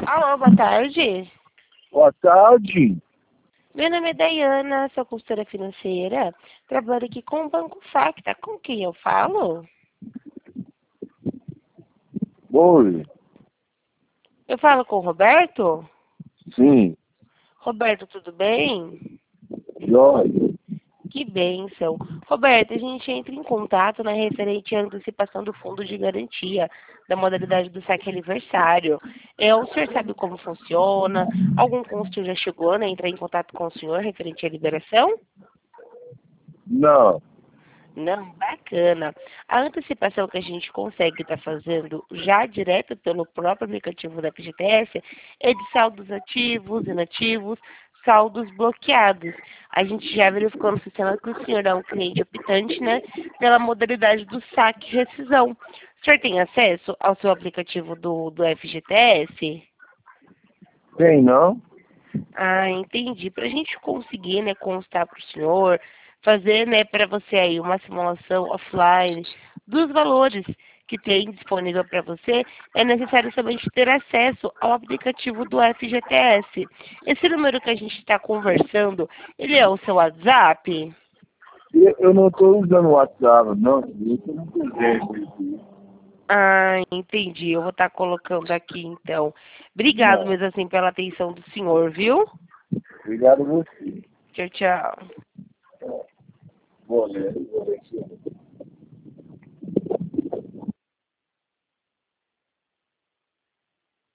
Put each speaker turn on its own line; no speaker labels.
Alô, boa tarde.
Boa tarde.
Meu nome é Dayana, sou consultora financeira. Trabalho aqui com o Banco Facta. Com quem eu falo?
Oi.
Eu falo com o Roberto?
Sim.
Roberto, tudo bem?
Jóia.
Que bênção. Roberto, a gente entra em contato na referente à antecipação do fundo de garantia da modalidade do saque aniversário. O senhor sabe como funciona? Algum consultor já chegou a entrar em contato com o senhor referente à liberação?
Não.
Não, bacana. A antecipação que a gente consegue estar fazendo já direto pelo próprio aplicativo da FGTS é de saldos ativos, inativos, saldos bloqueados. A gente já verificou no sistema que o senhor é um cliente optante, né, pela modalidade do saque e rescisão. O senhor tem acesso ao seu aplicativo do FGTS?
Tem não?
Ah, entendi. Para a gente conseguir, né, constar para o senhor, fazer, né, para você aí uma simulação offline dos valores que tem disponível para você, é necessário somente ter acesso ao aplicativo do FGTS. Esse número que a gente está conversando, ele é o seu WhatsApp?
Eu não estou usando o WhatsApp, não. Eu estou no presente.
Ah, entendi. Eu vou estar colocando aqui, então. Obrigado
Não.
mesmo assim pela atenção do senhor, viu?
Obrigado a você.
Tchau, tchau.
Boa, né?